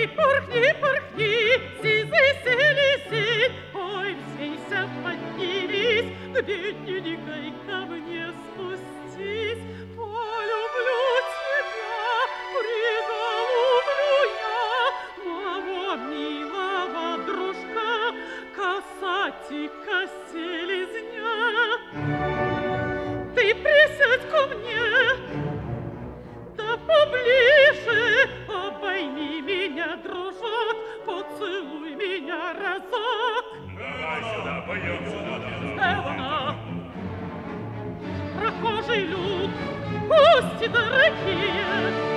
порхни, порхни, сизый селезень. Ой, взвейся, поднимись, к бедненькой ко мне спустись. Полюблю тебя, приголублю я моего милого дружка, касатика селезня. Ты присядь ко мне, да поближе, обойми меня, дружок, поцелуй меня разок. Давай сюда, пойдем сюда. Эвана, прохожий люд, гости дорогие,